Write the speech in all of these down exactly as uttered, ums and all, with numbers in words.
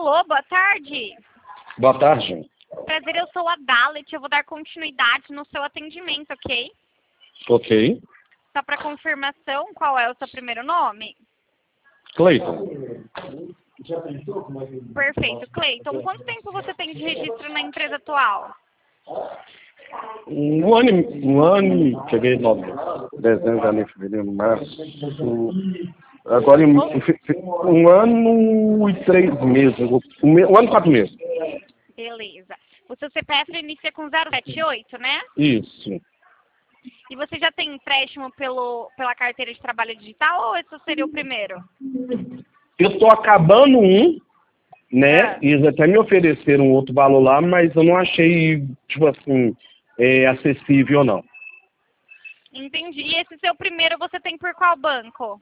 Alô, boa tarde. Boa tarde. Prazer, eu sou a Dalet. Eu vou dar continuidade no seu atendimento, ok? Ok. Só para confirmação, qual é o seu primeiro nome? Cleiton. Perfeito. Cleiton, quanto tempo você tem de registro na empresa atual? Um ano, e- um ano, e- cheguei em novembro, dezembro, janeiro, fevereiro, março. Agora, em- em fe- fe- um ano e três meses. Um, me- um ano e quatro meses. Beleza. O seu C P F inicia com zero sete oito, né? Isso. E você já tem empréstimo pelo, pela carteira de trabalho digital ou esse seria o primeiro? Eu estou acabando um, né? Ah. E eles até me ofereceram outro valor lá, mas eu não achei, tipo assim, é, acessível, não. Entendi. E esse seu primeiro você tem por qual banco?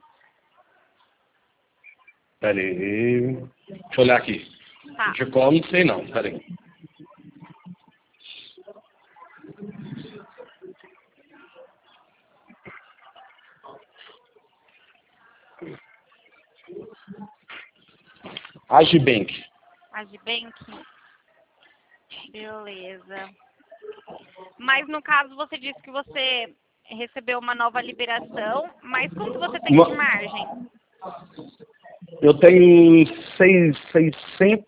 Pera aí. Deixa eu olhar aqui. Tá. De qual, não sei não. Pera aí. Agibank. Agibank? Beleza. Mas no caso você disse que você recebeu uma nova liberação, mas quanto você tem Uma- de margem? Eu tenho seis, seiscentos,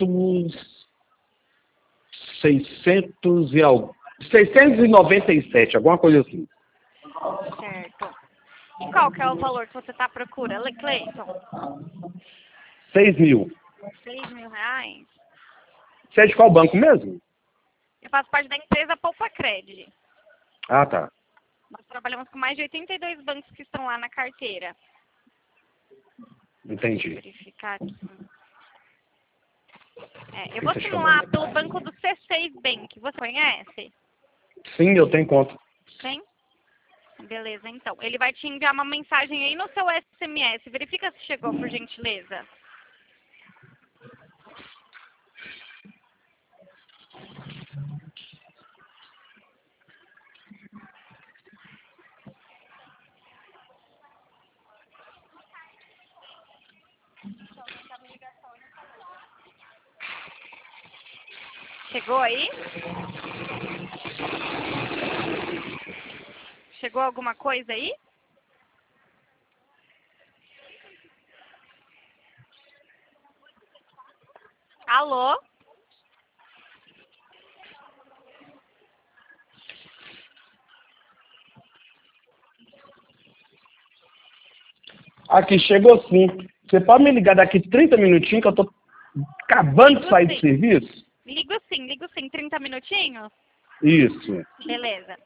seiscentos e algo, seiscentos e noventa e sete, alguma coisa assim. Certo. E qual que é o valor que você está procurando, Cleiton? seis mil. Seis mil reais? Você é de qual banco mesmo? Eu faço parte da empresa Poupa Credit. Ah, tá. Nós trabalhamos com mais de oitenta e dois bancos que estão lá na carteira. Entendi. Vou verificar aqui. É, eu que vou você simular chama? pelo banco do C seis Bank. Você conhece? Sim, eu tenho conta. Tem? Beleza, então. Ele vai te enviar uma mensagem aí no seu S M S. Verifica se chegou, por gentileza. Chegou aí? Chegou alguma coisa aí? Alô? Aqui, chegou sim. Você pode me ligar daqui trinta minutinhos que eu tô acabando de sair do Sim. serviço? Ligo sim, ligo sim. trinta minutinhos? Isso. Beleza.